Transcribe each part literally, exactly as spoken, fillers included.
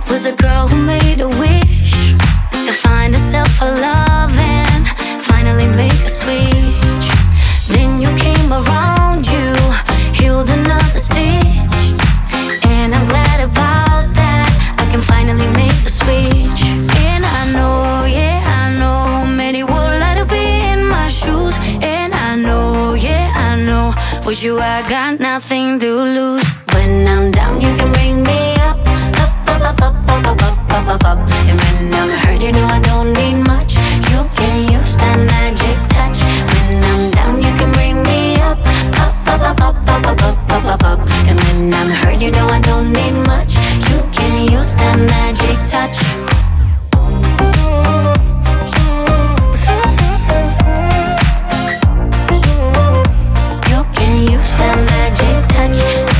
Was a girl who made a wish to find herself a love and finally make a switch. Then you came around, you healed another stitch, and I'm glad about that. I can finally make a switch. And I know, yeah, I know many would like to be in my shoes. And I know, yeah, I know with you I got nothing to lose. When I'm down you can bring me up, up, up, up, up, up, up, up, up, up. And when I'm hurt you know I don't need much. You can use that magic touch. When I'm down you can bring me up, up, up, up, up, up, up, up, up, up, up. And when I'm hurt you know I don't need much. You can use that magic touch. You can use that magic touch.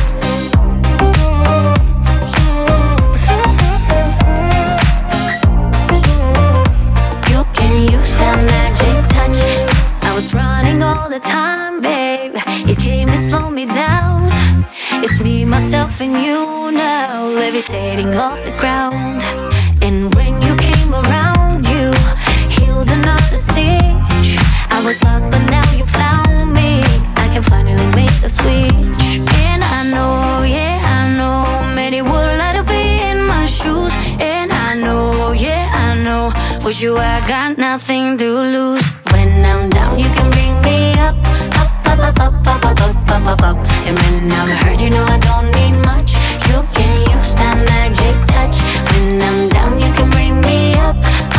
You can use that magic touch. I was running all the time, babe. You came and slowed me down. It's me, myself, and you now, levitating off the ground. And when you came around, you healed another stitch. I was lost, but now you found me. I can finally make the switch. And I know, yeah, I know many would like to be in my shoes. And I know, yeah, I know with you I got nothing to lose. When I'm down, you can bring me up, up, up, up, up, up, up, up, up, up, up. And when I'm hurt, you know I don't need much. You can use that magic touch. When I'm down, you can bring me up,